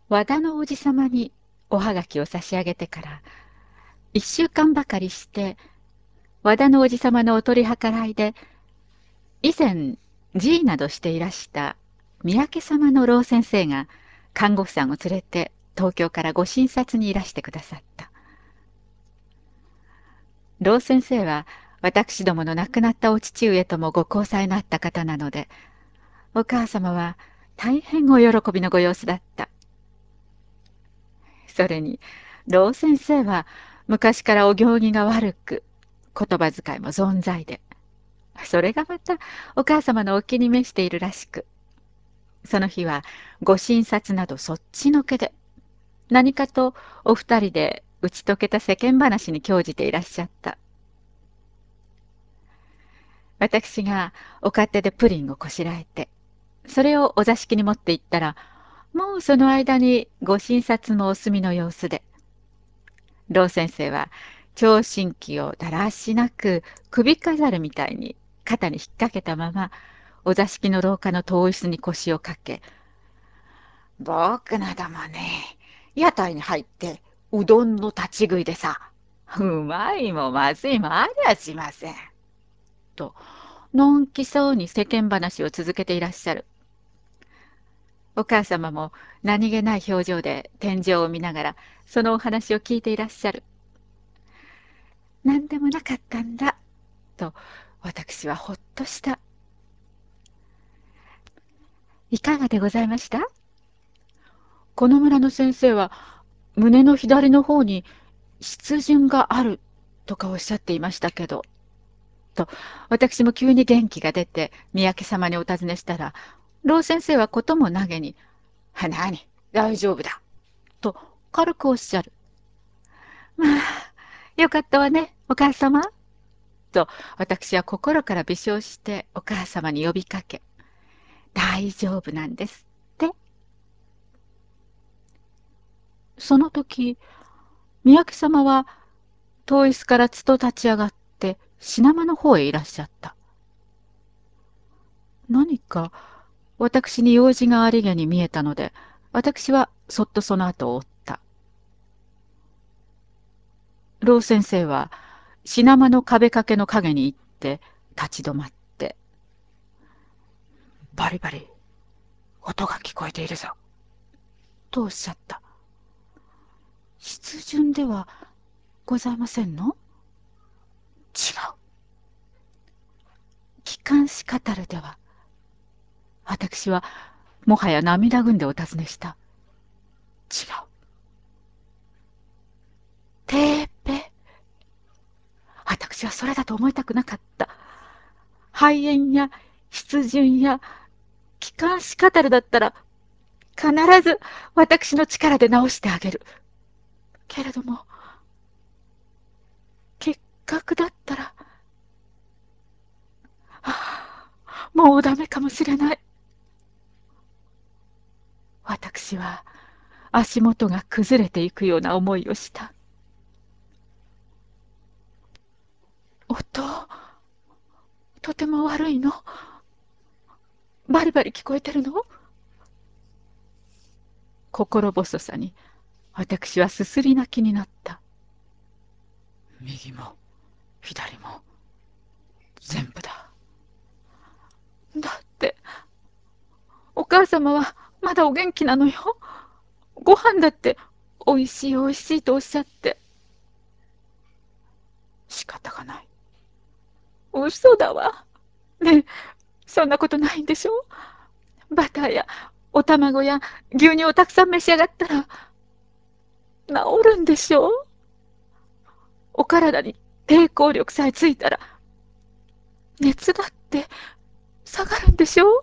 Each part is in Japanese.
和田の王子様におはがきを差し上げてから1週間ばかりして、和田の王子様のお取り計らいで、以前寺医などしていらした三宅様の老先生が看護婦さんを連れて東京からご診察にいらしてくださった。老先生は私どもの亡くなったお父上ともご交際のあった方なので、お母様は大変お喜びのご様子だった。それに老先生は昔からお行儀が悪く、言葉遣いも存在で、それがまたお母様のお気に召しているらしく、その日はご診察などそっちのけで、何かとお二人で打ち解けた世間話に興じていらっしゃった。私がお勝手でプリンをこしらえて、それをお座敷に持って行ったら、もうその間にご診察もお済みの様子で、老先生は聴診器をだらしなく首飾るみたいに肩に引っ掛けたまま、お座敷の廊下の遠い椅子に腰をかけ、僕などもね、屋台に入ってうどんの立ち食いでさ、うまいもまずいもありゃしません。と、のんきそうに世間話を続けていらっしゃる。お母様も何気ない表情で天井を見ながら、そのお話を聞いていらっしゃる。何でもなかったんだ、と、私はほっとした。いかがでございました？この村の先生は、胸の左の方に湿潤があるとかおっしゃっていましたけど、と、私も急に元気が出て、三宅様にお尋ねしたら、老先生はことも投げに、何、大丈夫だ、と軽くおっしゃる。まあ、よかったわね、お母様。と、私は心から微笑してお母様に呼びかけ、大丈夫なんですって。その時、三宅様は遠い椅子からつと立ち上がって品間の方へいらっしゃった。何か私に用事がありげに見えたので、私はそっとその後を追った。老先生は品間の壁掛けの陰に行って立ち止まって、バリバリ音が聞こえているぞ、とおっしゃった。湿潤ではございませんの？違う。気管支カタルでは。私はもはや涙ぐんでお尋ねした。違う。テーペ。私はそれだと思いたくなかった。肺炎や湿潤や気管支カタルだったら必ず私の力で治してあげる。けれども結核だったら、もうダメかもしれない。私は足元が崩れていくような思いをした。音、とても悪いの？バリバリ聞こえてるの？心細さに私はすすり泣きになった。右も左も全部だ。だってお母様はまだお元気なのよ。ご飯だっておいしいおいしいとおっしゃって。仕方がない。嘘だわ。ねえ、そんなことないんでしょ？バターやお卵や牛乳をたくさん召し上がったら治るんでしょ？お体に抵抗力さえついたら熱だって下がるんでしょ？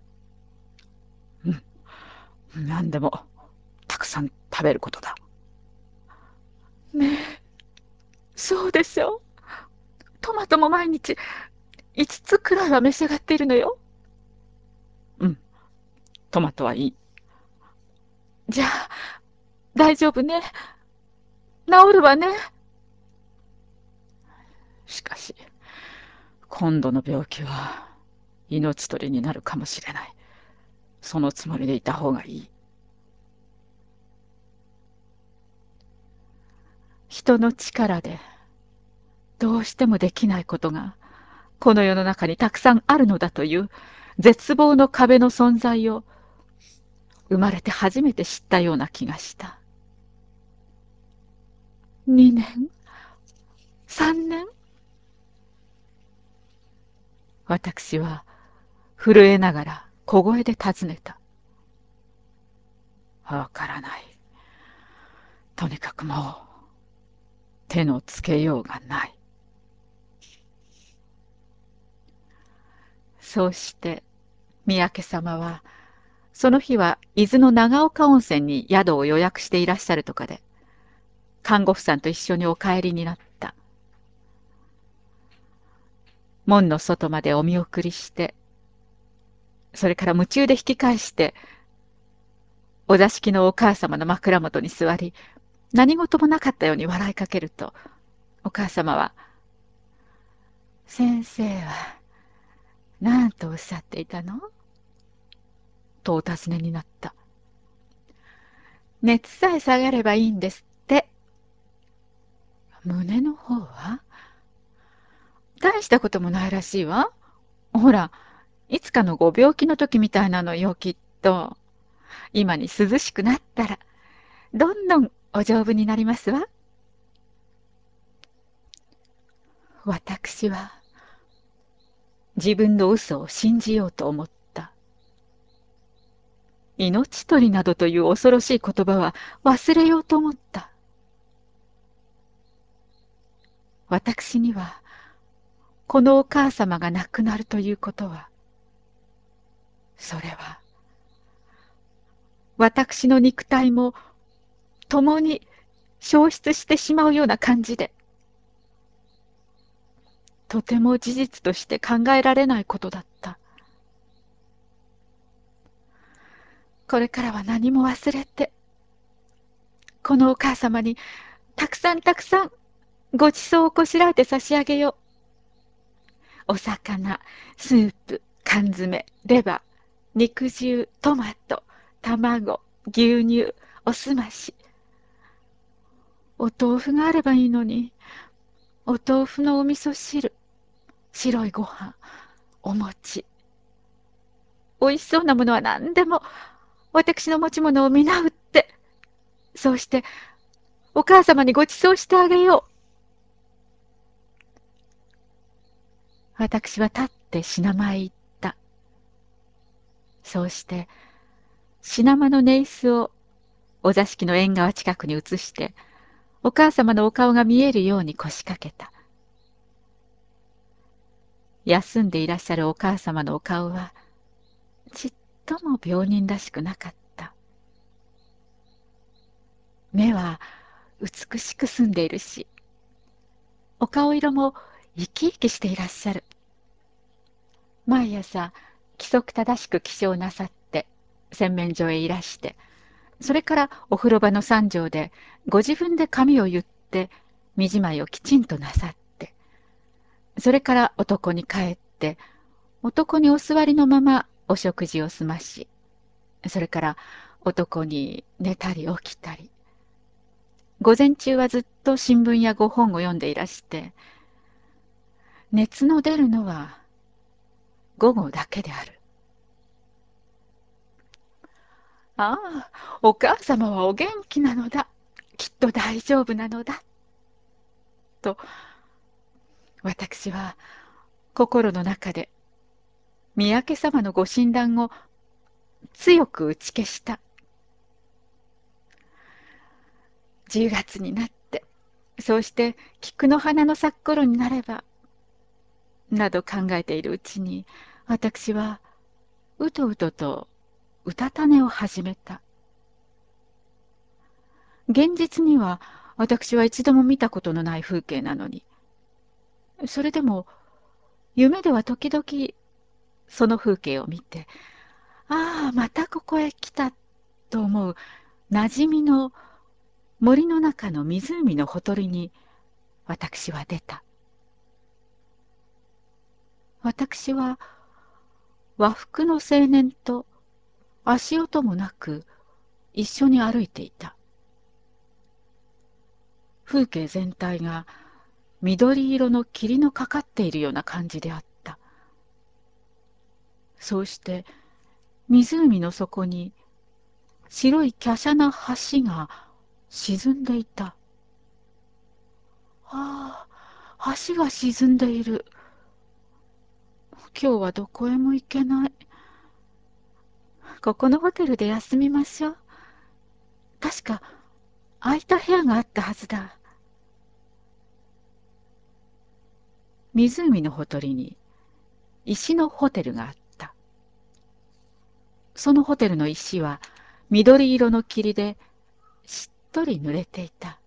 うん、何でもたくさん食べることだ。ねえ、そうでしょ？トマトも毎日5つくらいは召し上がっているのよ。うん、トマトはいい。じゃあ、大丈夫ね。治るわね。しかし、今度の病気は命取りになるかもしれない。そのつもりでいた方がいい。 人の力でどうしてもできないことがこの世の中にたくさんあるのだという絶望の壁の存在を生まれて初めて知ったような気がした。2年 3年、私は震えながら小声で尋ねた。わからない。とにかくもう手のつけようがない。そうして三宅様はその日は伊豆の長岡温泉に宿を予約していらっしゃるとかで、看護婦さんと一緒にお帰りになった。門の外までお見送りして、それから夢中で引き返して、お座敷のお母様の枕元に座り、何事もなかったように笑いかけると、お母様は、先生は何とおっしゃっていたのとお尋ねになった。熱さえ下がればいいんですって。胸の方は大したこともないらしいわ。ほら、いつかのご病気の時みたいなのよ、きっと。今に涼しくなったら、どんどんお丈夫になりますわ。私は、自分の嘘を信じようと思った。命取りなどという恐ろしい言葉は忘れようと思った。私には、このお母様が亡くなるということは、それは、私の肉体も共に消失してしまうような感じで、とても事実として考えられないことだった。これからは何も忘れて、このお母様にたくさんたくさんごちそうをこしらえて差し上げよう。お魚、スープ、缶詰、レバー、肉汁、トマト、卵、牛乳、おすまし。お豆腐があればいいのに、お豆腐のお味噌汁、白いご飯、お餅。おいしそうなものは何でも私の持ち物をみなうって、そうしてお母様にご馳走してあげよう。私は立って品間へ行った。そうして品間の寝椅子をお座敷の縁側近くに移して、お母様のお顔が見えるように腰掛けた。休んでいらっしゃるお母様のお顔はちっとも病人らしくなかった。目は美しく澄んでいるし、お顔色も生き生きしていらっしゃる。毎朝規則正しく起床なさって洗面所へいらして、それからお風呂場の三畳でご自分で髪を結って身じまいをきちんとなさって、それから男に帰って男にお座りのままお食事を済まし、それから男に寝たり起きたり、午前中はずっと新聞やご本を読んでいらして、熱の出るのは午後だけである。ああ、お母様はお元気なのだ。きっと大丈夫なのだ。と、私は心の中で三宅様のご診断を強く打ち消した。10月になって、そうして菊の花の咲く頃になれば、など考えているうちに、私はうとうととうたた寝を始めた。現実には私は一度も見たことのない風景なのに、それでも夢では時々その風景を見て、ああ、またここへ来たと思う馴染みの森の中の湖のほとりに私は出た。私は和服の青年と足音もなく一緒に歩いていた。 風景全体が緑色の霧のかかっているような感じであった。そうして湖の底に白い華奢な橋が沈んでいた。ああ、橋が沈んでいる。今日はどこへも行けない。ここのホテルで休みましょう。確か空いた部屋があったはずだ。湖のほとりに石のホテルがあった。そのホテルの石は緑色の霧でしっとり濡れていた。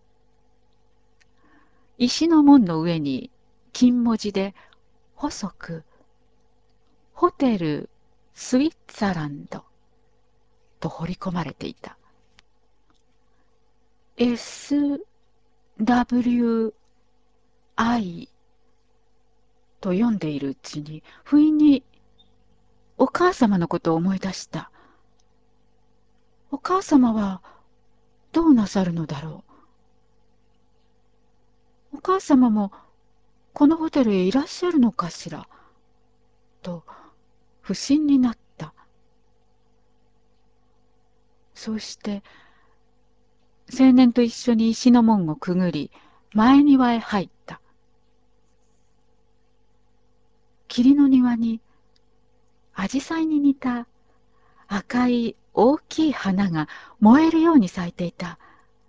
石の門の上に金文字で細くホテルスイッツァランドと彫り込まれていた。SWI と読んでいるうちに不意にお母様のことを思い出した。お母様はどうなさるのだろう。お母様もこのホテルへいらっしゃるのかしらと不審になった。そうして青年と一緒に石の門をくぐり前庭へ入った。霧の庭に紫陽花に似た赤い大きい花が燃えるように咲いていた。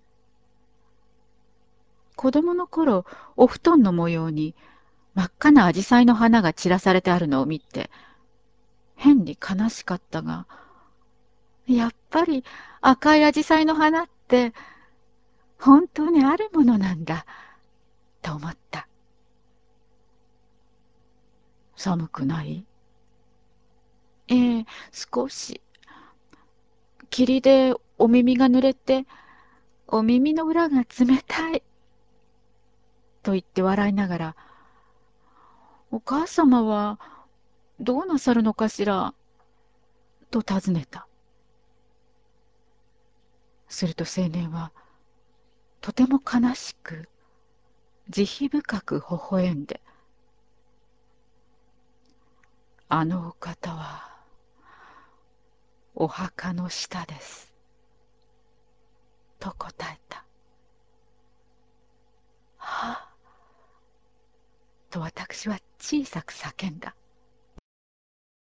子供の頃お布団の模様に真っ赤な紫陽花の花が散らされてあるのを見て変に悲しかったが、やっぱり赤い紫陽花の花って本当にあるものなんだと思った。寒くない？ええ、少し。霧でお耳が濡れてお耳の裏が冷たいと言って笑いながら、お母様はどうなさるのかしらと尋ねた。すると青年はとても悲しく慈悲深く微笑んで、あのお方はお墓の下ですと答えた。はあ、と私は小さく叫んだ。